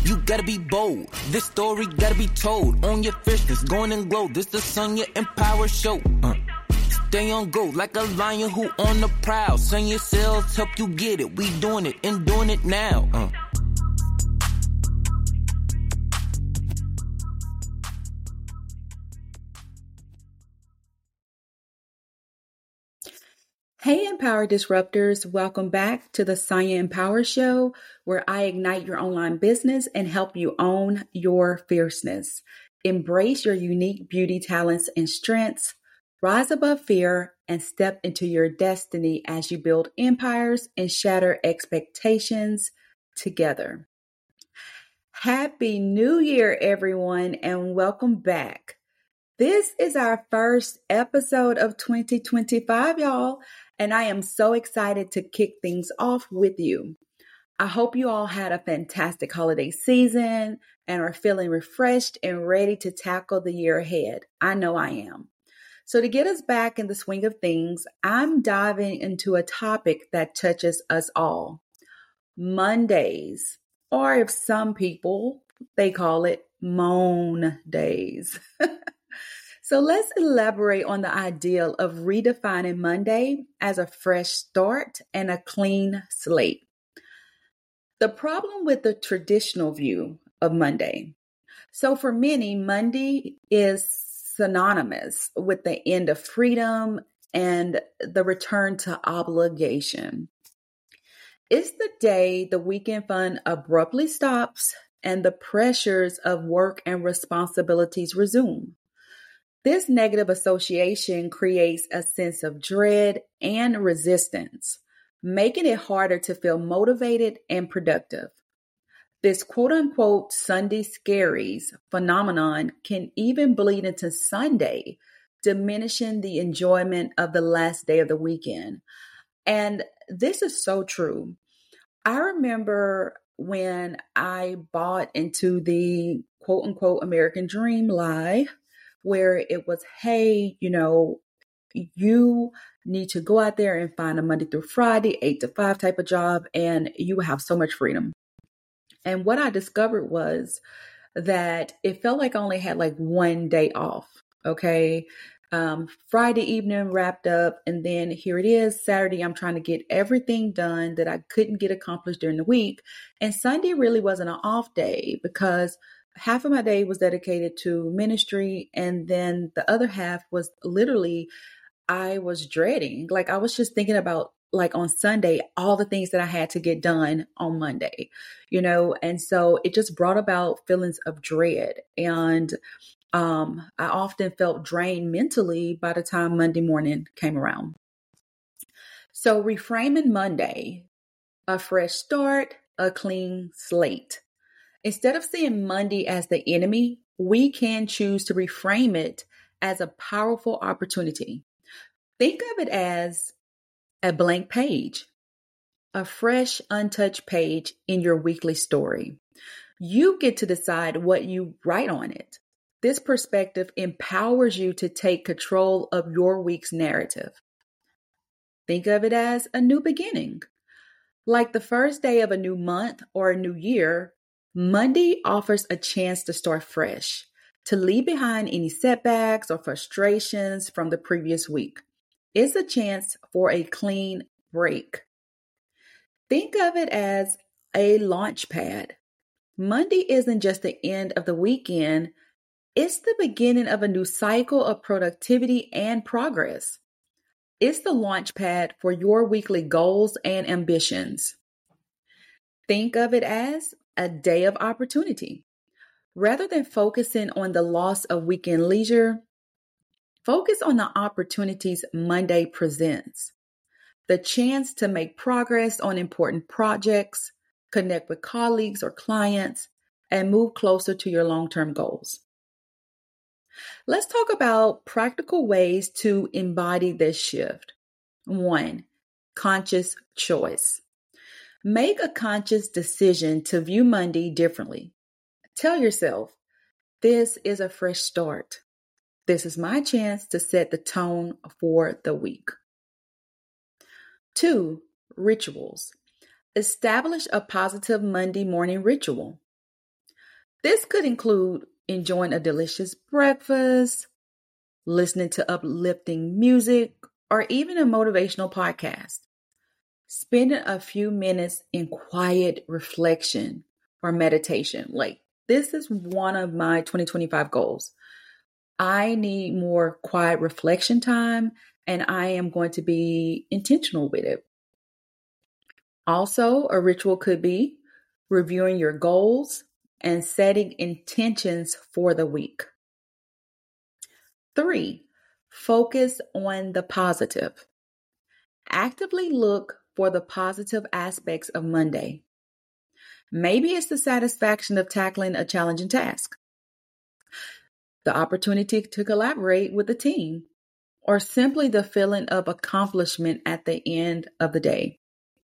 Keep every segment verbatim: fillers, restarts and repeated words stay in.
You gotta be bold. This story gotta be told. On your fierceness, going and glow. This the Sonya Empower Show. Uh. Stay on go like a lion who on the prowl. Send your cells, help you get it. We doing it and doing it now. Uh. Hey, Empower Disruptors. Welcome back to the Sonya Empower Show, where I ignite your online business and help you own your fierceness. Embrace your unique beauty, talents, and strengths. Rise above fear and step into your destiny as you build empires and shatter expectations together. Happy New Year, everyone, and welcome back. This is our first episode of twenty twenty-five, y'all, and I am so excited to kick things off with you. I hope you all had a fantastic holiday season and are feeling refreshed and ready to tackle the year ahead. I know I am. So to get us back in the swing of things, I'm diving into a topic that touches us all. Mondays, or if some people, they call it moan days. So let's elaborate on the ideal of redefining Monday as a fresh start and a clean slate. The problem with the traditional view of Monday. So for many, Monday is synonymous with the end of freedom and the return to obligation. It's the day the weekend fun abruptly stops and the pressures of work and responsibilities resume. This negative association creates a sense of dread and resistance, making it harder to feel motivated and productive. This quote-unquote Sunday scaries phenomenon can even bleed into Sunday, diminishing the enjoyment of the last day of the weekend. And this is so true. I remember when I bought into the quote-unquote American dream lie, where it was, hey, you know, you need to go out there and find a Monday through Friday, eight to five type of job, and you will have so much freedom. And what I discovered was that it felt like I only had like one day off. Okay. Um, Friday evening wrapped up, and then here it is, Saturday, I'm trying to get everything done that I couldn't get accomplished during the week. And Sunday really wasn't an off day because half of my day was dedicated to ministry. And then the other half was literally, I was dreading, like I was just thinking about like on Sunday, all the things that I had to get done on Monday, you know? And so it just brought about feelings of dread. And um, I often felt drained mentally by the time Monday morning came around. So reframing Monday, a fresh start, a clean slate. Instead of seeing Monday as the enemy, we can choose to reframe it as a powerful opportunity. Think of it as a blank page, a fresh, untouched page in your weekly story. You get to decide what you write on it. This perspective empowers you to take control of your week's narrative. Think of it as a new beginning. Like the first day of a new month or a new year, Monday offers a chance to start fresh, to leave behind any setbacks or frustrations from the previous week. It's a chance for a clean break. Think of it as a launch pad. Monday isn't just the end of the weekend, it's the beginning of a new cycle of productivity and progress. It's the launch pad for your weekly goals and ambitions. Think of it as a day of opportunity. Rather than focusing on the loss of weekend leisure, focus on the opportunities Monday presents. The chance to make progress on important projects, connect with colleagues or clients, and move closer to your long-term goals. Let's talk about practical ways to embody this shift. One, conscious choice. Make a conscious decision to view Monday differently. Tell yourself, this is a fresh start. This is my chance to set the tone for the week. Two, rituals. Establish a positive Monday morning ritual. This could include enjoying a delicious breakfast, listening to uplifting music, or even a motivational podcast. Spending a few minutes in quiet reflection or meditation. Like, this is one of my twenty twenty-five goals. I need more quiet reflection time, and I am going to be intentional with it. Also, a ritual could be reviewing your goals and setting intentions for the week. Three, focus on the positive. Actively look for the positive aspects of Monday. Maybe it's the satisfaction of tackling a challenging task, the opportunity to collaborate with the team, or simply the feeling of accomplishment at the end of the day.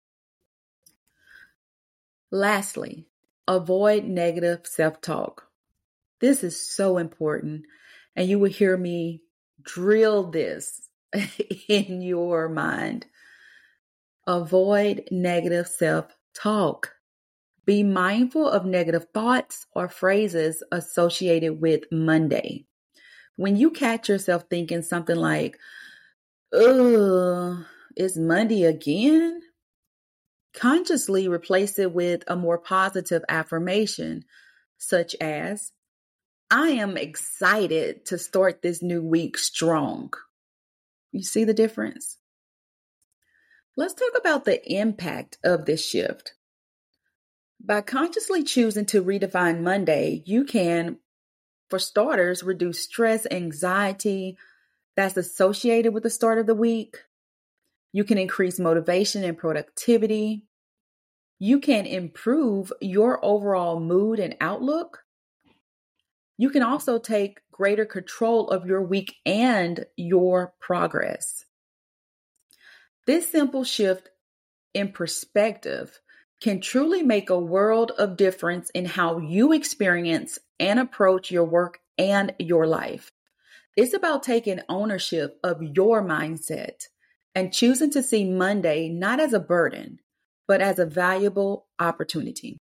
Lastly, avoid negative self-talk. This is so important, and you will hear me drill this in your mind. Avoid negative self-talk. Be mindful of negative thoughts or phrases associated with Monday. When you catch yourself thinking something like, ugh, it's Monday again? Consciously replace it with a more positive affirmation, such as, I am excited to start this new week strong. You see the difference? Let's talk about the impact of this shift. By consciously choosing to redefine Monday, you can, for starters, reduce stress, anxiety that's associated with the start of the week. You can increase motivation and productivity. You can improve your overall mood and outlook. You can also take greater control of your week and your progress. This simple shift in perspective can truly make a world of difference in how you experience and approach your work and your life. It's about taking ownership of your mindset and choosing to see Monday not as a burden, but as a valuable opportunity.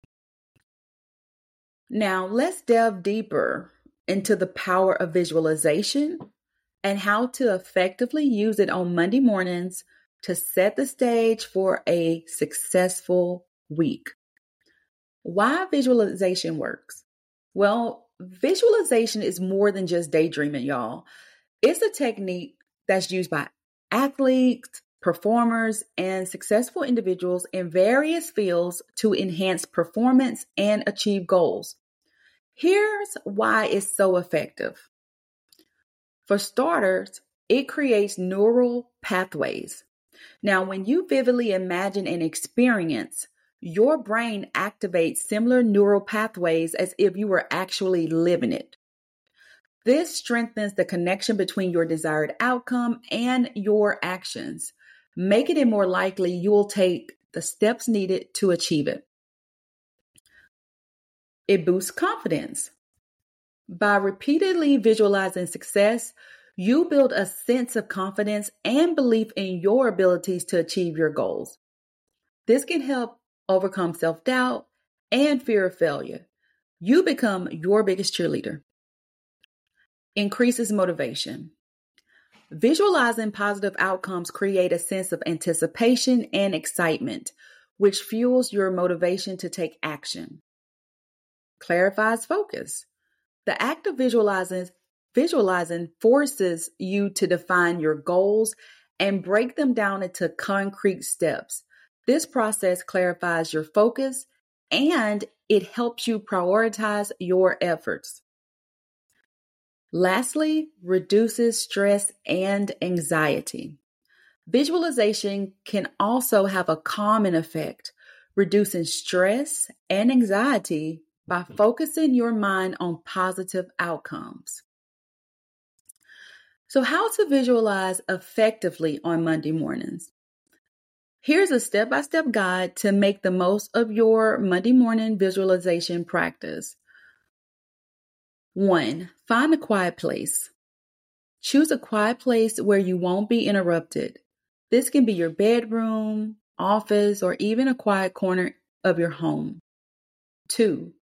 Now, let's delve deeper into the power of visualization and how to effectively use it on Monday mornings to set the stage for a successful week. Why visualization works? Well, visualization is more than just daydreaming, y'all. It's a technique that's used by athletes, performers, and successful individuals in various fields to enhance performance and achieve goals. Here's why it's so effective. For starters, it creates neural pathways. Now, when you vividly imagine an experience, your brain activates similar neural pathways as if you were actually living it. This strengthens the connection between your desired outcome and your actions, making it more likely you will take the steps needed to achieve it. It boosts confidence. By repeatedly visualizing success, you build a sense of confidence and belief in your abilities to achieve your goals. This can help overcome self-doubt and fear of failure. You become your biggest cheerleader. Increases motivation. Visualizing positive outcomes create a sense of anticipation and excitement, which fuels your motivation to take action. Clarifies focus. The act of visualizing Visualizing forces you to define your goals and break them down into concrete steps. This process clarifies your focus and it helps you prioritize your efforts. Lastly, reduces stress and anxiety. Visualization can also have a calming effect, reducing stress and anxiety by focusing your mind on positive outcomes. So, how to visualize effectively on Monday mornings? Here's a step-by-step guide to make the most of your Monday morning visualization practice. One, find a quiet place. Choose a quiet place where you won't be interrupted. This can be your bedroom, office, or even a quiet corner of your home. Two,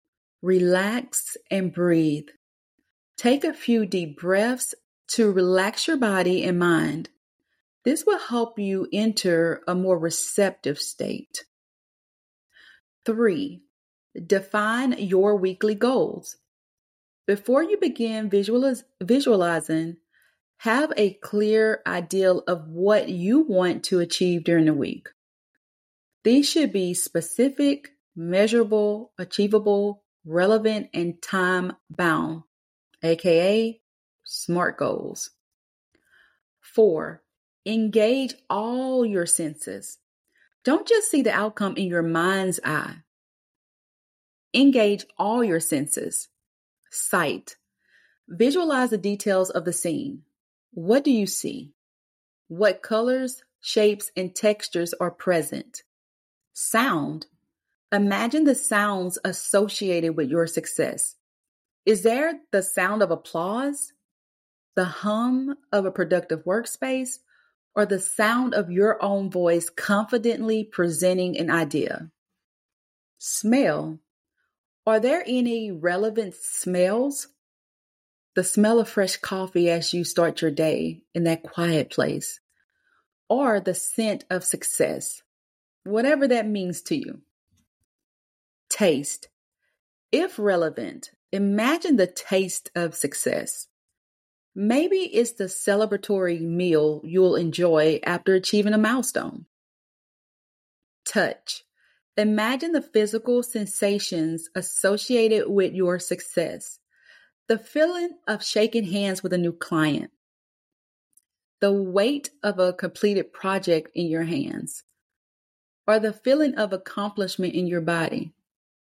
relax and breathe. Take a few deep breaths to relax your body and mind. This will help you enter a more receptive state. Three, define your weekly goals. Before you begin visualiz- visualizing, have a clear idea of what you want to achieve during the week. These should be specific, measurable, achievable, relevant, and time-bound, aka SMART goals. Four, engage all your senses. Don't just see the outcome in your mind's eye. Engage all your senses. Sight. Visualize the details of the scene. What do you see? What colors, shapes, and textures are present? Sound. Imagine the sounds associated with your success. Is there the sound of applause, the hum of a productive workspace, or the sound of your own voice confidently presenting an idea? Smell. Are there any relevant smells? The smell of fresh coffee as you start your day in that quiet place, or the scent of success, whatever that means to you. Taste. If relevant, imagine the taste of success. Maybe it's the celebratory meal you'll enjoy after achieving a milestone. Touch. Imagine the physical sensations associated with your success. The feeling of shaking hands with a new client. The weight of a completed project in your hands. Or the feeling of accomplishment in your body.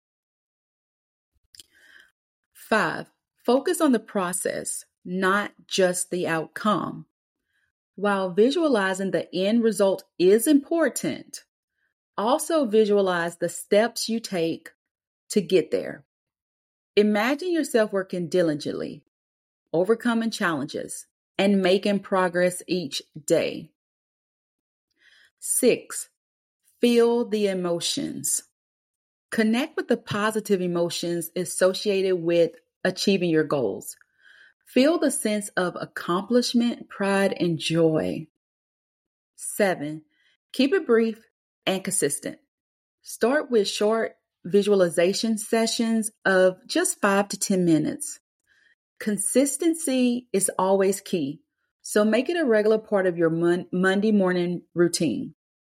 Five, focus on the process, not just the outcome. While visualizing the end result is important, also visualize the steps you take to get there. Imagine yourself working diligently, overcoming challenges, and making progress each day. Six, feel the emotions. Connect with the positive emotions associated with achieving your goals. Feel the sense of accomplishment, pride, and joy. Seven, keep it brief and consistent. Start with short visualization sessions of just five to ten minutes. Consistency is always key, so make it a regular part of your mon- Monday morning routine.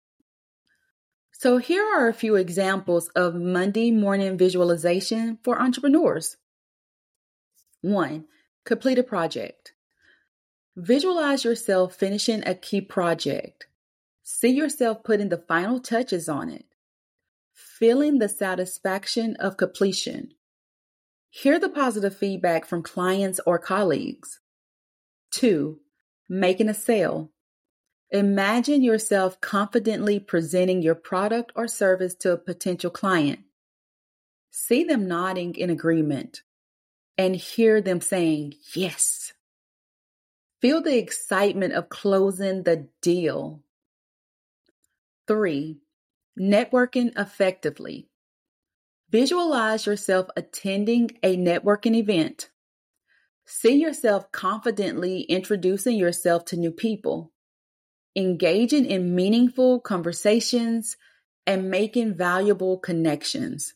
So here are a few examples of Monday morning visualization for entrepreneurs. One, complete a project. Visualize yourself finishing a key project. See yourself putting the final touches on it. Feeling the satisfaction of completion. Hear the positive feedback from clients or colleagues. Two, making a sale. Imagine yourself confidently presenting your product or service to a potential client. See them nodding in agreement and hear them saying, yes. Feel the excitement of closing the deal. Three, networking effectively. Visualize yourself attending a networking event. See yourself confidently introducing yourself to new people, engaging in meaningful conversations, and making valuable connections.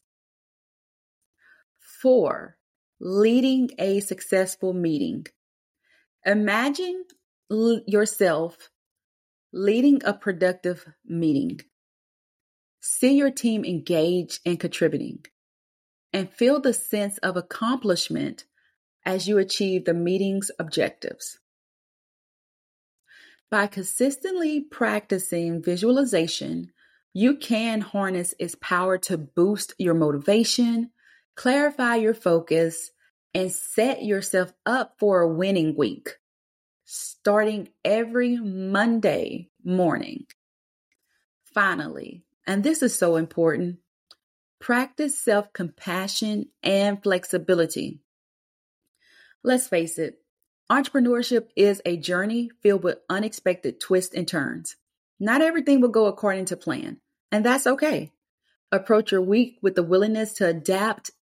Four, leading a successful meeting. Imagine l- yourself leading a productive meeting. See your team engaged and contributing, and feel the sense of accomplishment as you achieve the meeting's objectives. By consistently practicing visualization, you can harness its power to boost your motivation, clarify your focus, and set yourself up for a winning week, starting every Monday morning. Finally, and this is so important, practice self-compassion and flexibility. Let's face it, entrepreneurship is a journey filled with unexpected twists and turns. Not everything will go according to plan, and that's okay. Approach your week with the willingness to adapt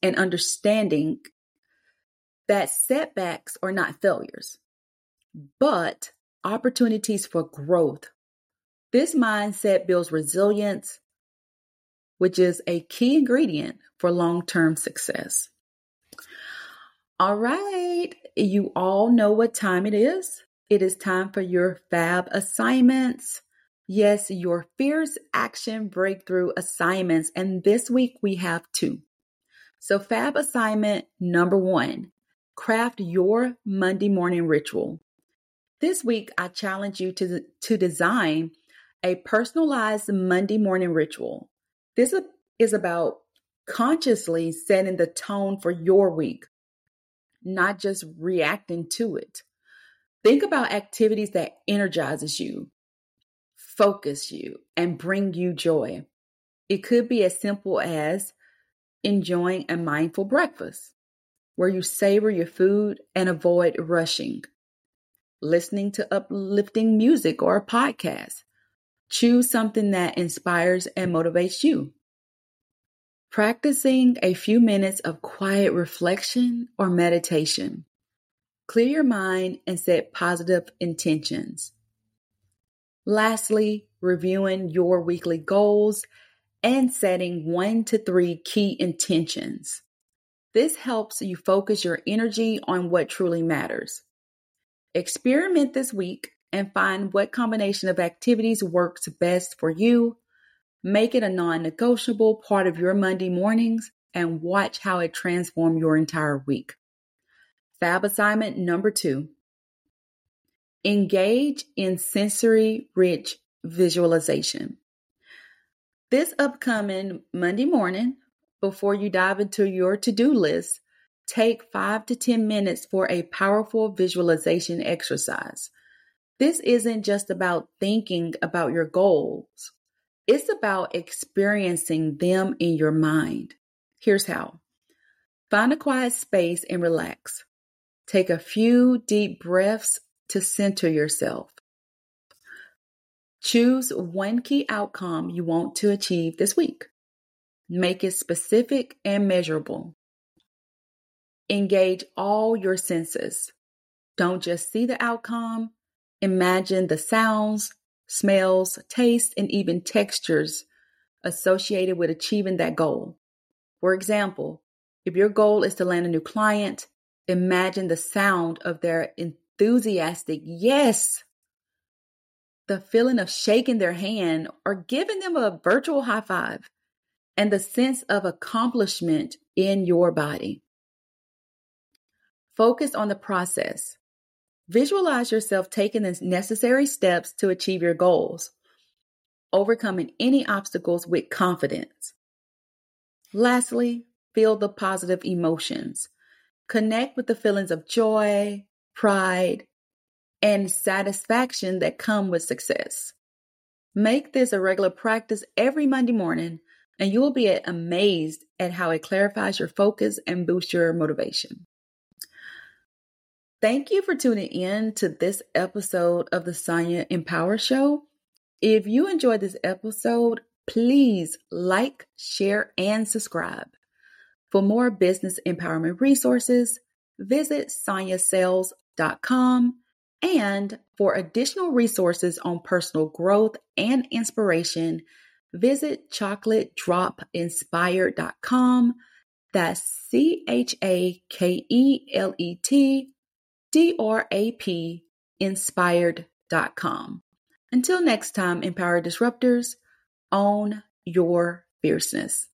and understanding that setbacks are not failures, but opportunities for growth. This mindset builds resilience, which is a key ingredient for long-term success. All right, you all know what time it is. It is time for your fab assignments. Yes, your Fierce Action Breakthrough assignments. And this week we have two. So fab assignment number one, craft your Monday morning ritual. This week, I challenge you to, to design a personalized Monday morning ritual. This is about consciously setting the tone for your week, not just reacting to it. Think about activities that energizes you, focus you, and bring you joy. It could be as simple as enjoying a mindful breakfast, where you savor your food and avoid rushing. Listening to uplifting music or a podcast. Choose something that inspires and motivates you. Practicing a few minutes of quiet reflection or meditation. Clear your mind and set positive intentions. Lastly, reviewing your weekly goals and setting one to three key intentions. This helps you focus your energy on what truly matters. Experiment this week and find what combination of activities works best for you. Make it a non-negotiable part of your Monday mornings and watch how it transforms your entire week. Fab assignment number two. Engage in sensory-rich visualization. This upcoming Monday morning, before you dive into your to-do list, take five to ten minutes for a powerful visualization exercise. This isn't just about thinking about your goals. It's about experiencing them in your mind. Here's how. Find a quiet space and relax. Take a few deep breaths to center yourself. Choose one key outcome you want to achieve this week. Make it specific and measurable. Engage all your senses. Don't just see the outcome. Imagine the sounds, smells, tastes, and even textures associated with achieving that goal. For example, if your goal is to land a new client, imagine the sound of their enthusiastic yes, the feeling of shaking their hand or giving them a virtual high five, and the sense of accomplishment in your body. Focus on the process. Visualize yourself taking the necessary steps to achieve your goals, overcoming any obstacles with confidence. Lastly, feel the positive emotions. Connect with the feelings of joy, pride, and satisfaction that come with success. Make this a regular practice every Monday morning, and you will be amazed at how it clarifies your focus and boosts your motivation. Thank you for tuning in to this episode of the Sonia Empower Show. If you enjoyed this episode, please like, share, and subscribe. For more business empowerment resources, visit sonia sales dot com. And for additional resources on personal growth and inspiration, visit chocolate drop inspired dot com. That's C H A K E L E T D R A P inspired dot com. Until next time, Empower Disruptors, own your fierceness.